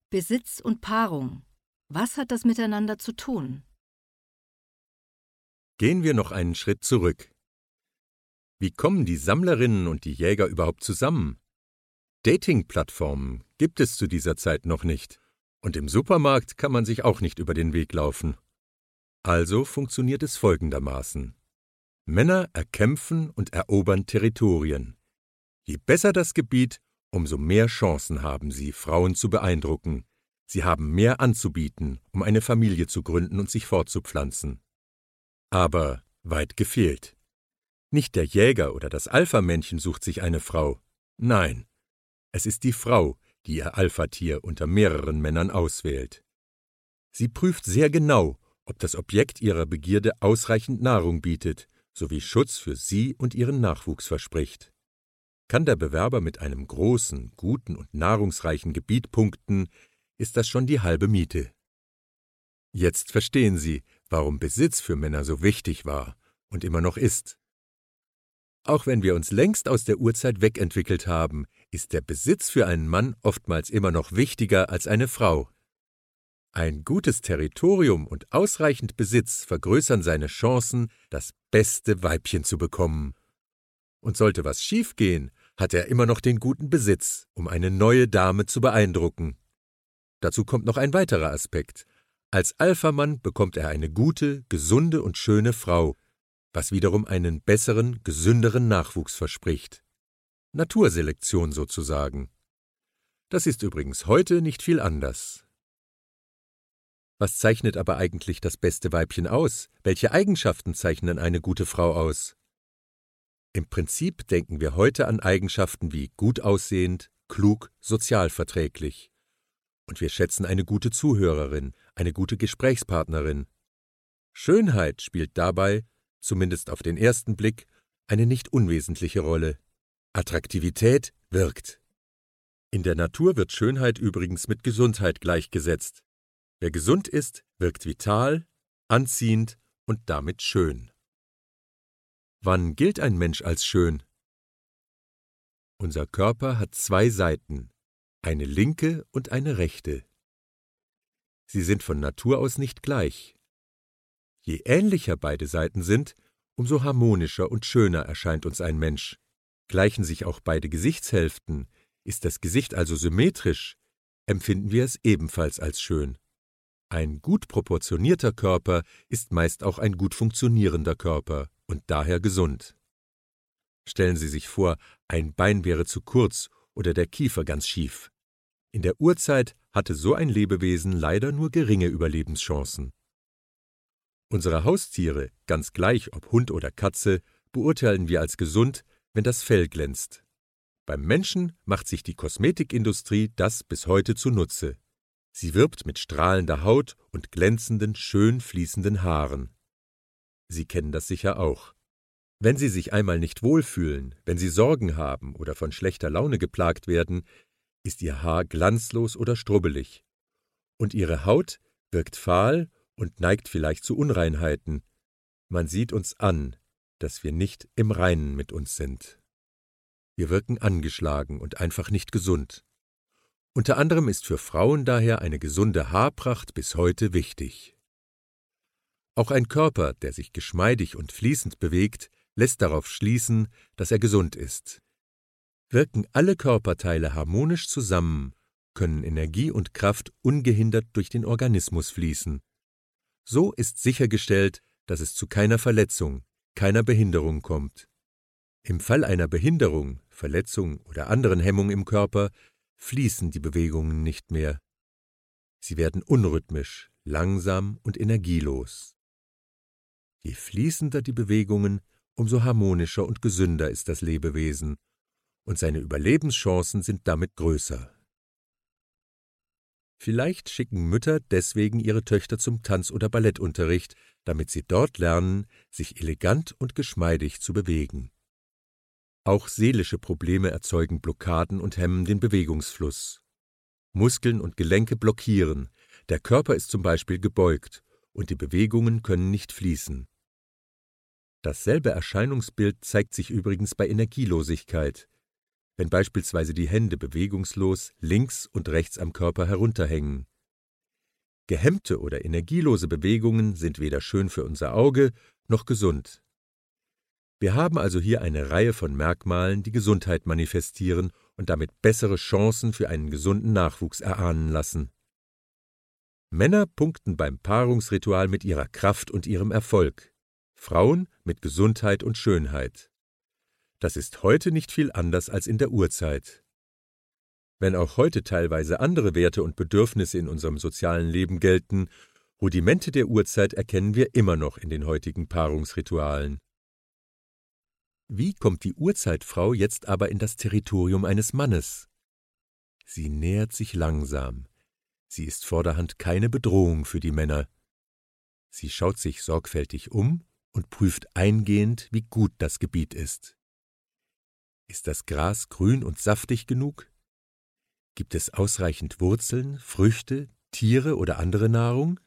Besitz und Paarung. Was hat das miteinander zu tun? Gehen wir noch einen Schritt zurück. Wie kommen die Sammlerinnen und die Jäger überhaupt zusammen? Dating-Plattformen gibt es zu dieser Zeit noch nicht. Und im Supermarkt kann man sich auch nicht über den Weg laufen. Also funktioniert es folgendermaßen. Männer erkämpfen und erobern Territorien. Je besser das Gebiet, umso mehr Chancen haben sie, Frauen zu beeindrucken. Sie haben mehr anzubieten, um eine Familie zu gründen und sich fortzupflanzen. Aber weit gefehlt. Nicht der Jäger oder das Alpha-Männchen sucht sich eine Frau. Nein, es ist die Frau, die ihr Alpha-Tier unter mehreren Männern auswählt. Sie prüft sehr genau, ob das Objekt ihrer Begierde ausreichend Nahrung bietet, sowie Schutz für sie und ihren Nachwuchs verspricht. Kann der Bewerber mit einem großen, guten und nahrungsreichen Gebiet punkten, ist das schon die halbe Miete. Jetzt verstehen Sie, warum Besitz für Männer so wichtig war und immer noch ist. Auch wenn wir uns längst aus der Urzeit wegentwickelt haben, ist der Besitz für einen Mann oftmals immer noch wichtiger als eine Frau. Ein gutes Territorium und ausreichend Besitz vergrößern seine Chancen, das beste Weibchen zu bekommen. Und sollte was schiefgehen, hat er immer noch den guten Besitz, um eine neue Dame zu beeindrucken. Dazu kommt noch ein weiterer Aspekt. Als Alpha-Mann bekommt er eine gute, gesunde und schöne Frau, was wiederum einen besseren, gesünderen Nachwuchs verspricht. Naturselektion sozusagen. Das ist übrigens heute nicht viel anders. Was zeichnet aber eigentlich das beste Weibchen aus? Welche Eigenschaften zeichnen eine gute Frau aus? Im Prinzip denken wir heute an Eigenschaften wie gut aussehend, klug, sozial verträglich. Und wir schätzen eine gute Zuhörerin, eine gute Gesprächspartnerin. Schönheit spielt dabei, zumindest auf den ersten Blick, eine nicht unwesentliche Rolle. Attraktivität wirkt. In der Natur wird Schönheit übrigens mit Gesundheit gleichgesetzt. Wer gesund ist, wirkt vital, anziehend und damit schön. Wann gilt ein Mensch als schön? Unser Körper hat zwei Seiten, eine linke und eine rechte. Sie sind von Natur aus nicht gleich. Je ähnlicher beide Seiten sind, umso harmonischer und schöner erscheint uns ein Mensch. Gleichen sich auch beide Gesichtshälften, ist das Gesicht also symmetrisch, empfinden wir es ebenfalls als schön. Ein gut proportionierter Körper ist meist auch ein gut funktionierender Körper und daher gesund. Stellen Sie sich vor, ein Bein wäre zu kurz oder der Kiefer ganz schief. In der Urzeit hatte so ein Lebewesen leider nur geringe Überlebenschancen. Unsere Haustiere, ganz gleich ob Hund oder Katze, beurteilen wir als gesund, wenn das Fell glänzt. Beim Menschen macht sich die Kosmetikindustrie das bis heute zunutze. Sie wirbt mit strahlender Haut und glänzenden, schön fließenden Haaren. Sie kennen das sicher auch. Wenn Sie sich einmal nicht wohlfühlen, wenn Sie Sorgen haben oder von schlechter Laune geplagt werden, ist Ihr Haar glanzlos oder strubbelig. Und Ihre Haut wirkt fahl und neigt vielleicht zu Unreinheiten. Man sieht uns an, dass wir nicht im Reinen mit uns sind. Wir wirken angeschlagen und einfach nicht gesund. Unter anderem ist für Frauen daher eine gesunde Haarpracht bis heute wichtig. Auch ein Körper, der sich geschmeidig und fließend bewegt, lässt darauf schließen, dass er gesund ist. Wirken alle Körperteile harmonisch zusammen, können Energie und Kraft ungehindert durch den Organismus fließen. So ist sichergestellt, dass es zu keiner Verletzung, keiner Behinderung kommt. Im Fall einer Behinderung, Verletzung oder anderen Hemmung im Körper fließen die Bewegungen nicht mehr. Sie werden unrhythmisch, langsam und energielos. Je fließender die Bewegungen, umso harmonischer und gesünder ist das Lebewesen, und seine Überlebenschancen sind damit größer. Vielleicht schicken Mütter deswegen ihre Töchter zum Tanz- oder Ballettunterricht, damit sie dort lernen, sich elegant und geschmeidig zu bewegen. Auch seelische Probleme erzeugen Blockaden und hemmen den Bewegungsfluss. Muskeln und Gelenke blockieren, der Körper ist zum Beispiel gebeugt und die Bewegungen können nicht fließen. Dasselbe Erscheinungsbild zeigt sich übrigens bei Energielosigkeit. wenn beispielsweise die Hände bewegungslos links und rechts am Körper herunterhängen. Gehemmte oder energielose Bewegungen sind weder schön für unser Auge noch gesund. Wir haben also hier eine Reihe von Merkmalen, die Gesundheit manifestieren und damit bessere Chancen für einen gesunden Nachwuchs erahnen lassen. Männer punkten beim Paarungsritual mit ihrer Kraft und ihrem Erfolg, Frauen mit Gesundheit und Schönheit. Das ist heute nicht viel anders als in der Urzeit. Wenn auch heute teilweise andere Werte und Bedürfnisse in unserem sozialen Leben gelten, Rudimente der Urzeit erkennen wir immer noch in den heutigen Paarungsritualen. Wie kommt die Urzeitfrau jetzt aber in das Territorium eines Mannes? Sie nähert sich langsam. Sie ist vorderhand keine Bedrohung für die Männer. Sie schaut sich sorgfältig um und prüft eingehend, wie gut das Gebiet ist. Ist das Gras grün und saftig genug? Gibt es ausreichend Wurzeln, Früchte, Tiere oder andere Nahrung?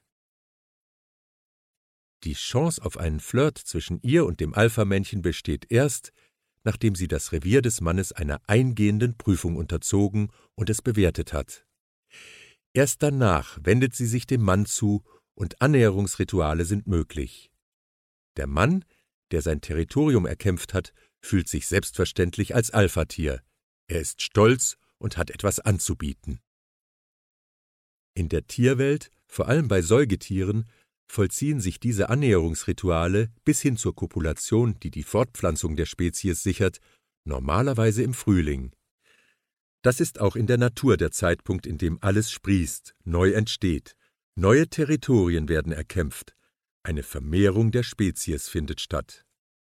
Die Chance auf einen Flirt zwischen ihr und dem Alpha-Männchen besteht erst, nachdem sie das Revier des Mannes einer eingehenden Prüfung unterzogen und es bewertet hat. Erst danach wendet sie sich dem Mann zu und Annäherungsrituale sind möglich. Der Mann, der sein Territorium erkämpft hat, fühlt sich selbstverständlich als Alpha-Tier. Er ist stolz und hat etwas anzubieten. In der Tierwelt, vor allem bei Säugetieren, vollziehen sich diese Annäherungsrituale bis hin zur Kopulation, die die Fortpflanzung der Spezies sichert, normalerweise im Frühling. Das ist auch in der Natur der Zeitpunkt, in dem alles sprießt, neu entsteht, neue Territorien werden erkämpft, eine Vermehrung der Spezies findet statt.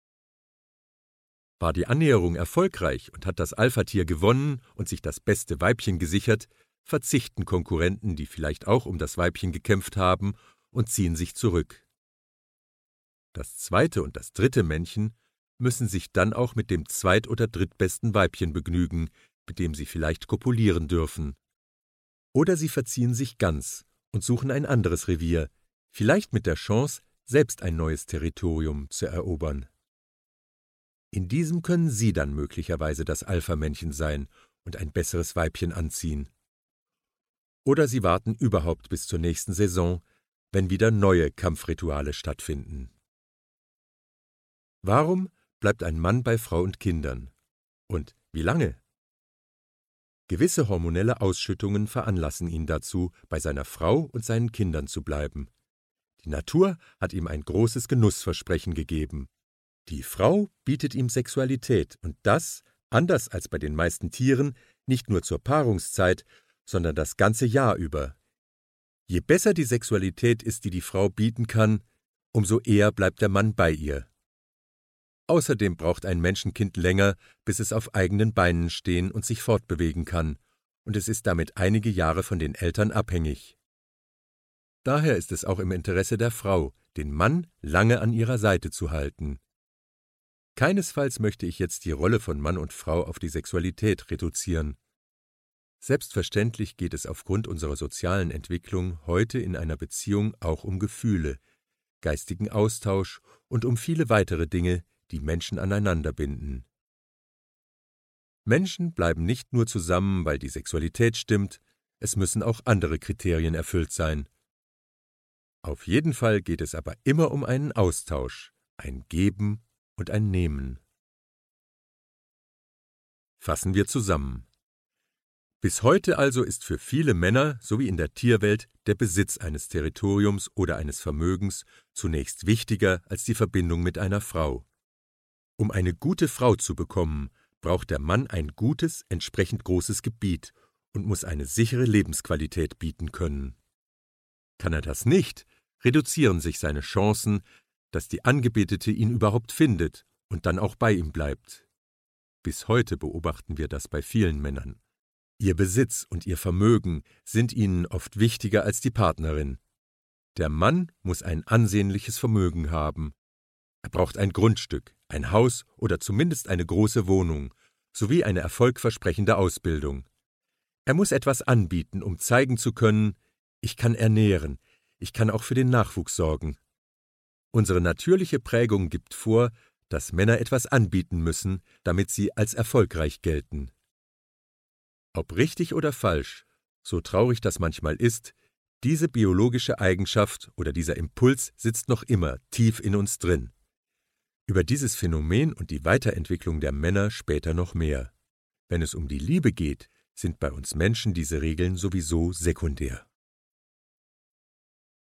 War die Annäherung erfolgreich und hat das Alpha-Tier gewonnen und sich das beste Weibchen gesichert, verzichten Konkurrenten, die vielleicht auch um das Weibchen gekämpft haben, und ziehen sich zurück. Das zweite und das dritte Männchen müssen sich dann auch mit dem zweit- oder drittbesten Weibchen begnügen, mit dem sie vielleicht kopulieren dürfen. Oder sie verziehen sich ganz und suchen ein anderes Revier, vielleicht mit der Chance, selbst ein neues Territorium zu erobern. In diesem können Sie dann möglicherweise das Alpha-Männchen sein und ein besseres Weibchen anziehen. Oder Sie warten überhaupt bis zur nächsten Saison, wenn wieder neue Kampfrituale stattfinden. Warum bleibt ein Mann bei Frau und Kindern? Und wie lange? Gewisse hormonelle Ausschüttungen veranlassen ihn dazu, bei seiner Frau und seinen Kindern zu bleiben. Die Natur hat ihm ein großes Genussversprechen gegeben. Die Frau bietet ihm Sexualität und das, anders als bei den meisten Tieren, nicht nur zur Paarungszeit, sondern das ganze Jahr über. Je besser die Sexualität ist, die die Frau bieten kann, umso eher bleibt der Mann bei ihr. Außerdem braucht ein Menschenkind länger, bis es auf eigenen Beinen stehen und sich fortbewegen kann, und es ist damit einige Jahre von den Eltern abhängig. Daher ist es auch im Interesse der Frau, den Mann lange an ihrer Seite zu halten. Keinesfalls möchte ich jetzt die Rolle von Mann und Frau auf die Sexualität reduzieren. Selbstverständlich geht es aufgrund unserer sozialen Entwicklung heute in einer Beziehung auch um Gefühle, geistigen Austausch und um viele weitere Dinge, die Menschen aneinander binden. Menschen bleiben nicht nur zusammen, weil die Sexualität stimmt, es müssen auch andere Kriterien erfüllt sein. Auf jeden Fall geht es aber immer um einen Austausch, ein Geben und ein Nehmen. Fassen wir zusammen. Bis heute also ist für viele Männer, sowie in der Tierwelt, der Besitz eines Territoriums oder eines Vermögens zunächst wichtiger als die Verbindung mit einer Frau. Um eine gute Frau zu bekommen, braucht der Mann ein gutes, entsprechend großes Gebiet und muss eine sichere Lebensqualität bieten können. Kann er das nicht, reduzieren sich seine Chancen, dass die Angebetete ihn überhaupt findet und dann auch bei ihm bleibt. Bis heute beobachten wir das bei vielen Männern. Ihr Besitz und ihr Vermögen sind ihnen oft wichtiger als die Partnerin. Der Mann muss ein ansehnliches Vermögen haben. Er braucht ein Grundstück, ein Haus oder zumindest eine große Wohnung, sowie eine erfolgversprechende Ausbildung. Er muss etwas anbieten, um zeigen zu können, ich kann ernähren, ich kann auch für den Nachwuchs sorgen. Unsere natürliche Prägung gibt vor, dass Männer etwas anbieten müssen, damit sie als erfolgreich gelten. Ob richtig oder falsch, so traurig das manchmal ist, diese biologische Eigenschaft oder dieser Impuls sitzt noch immer tief in uns drin. Über dieses Phänomen und die Weiterentwicklung der Männer später noch mehr. Wenn es um die Liebe geht, sind bei uns Menschen diese Regeln sowieso sekundär.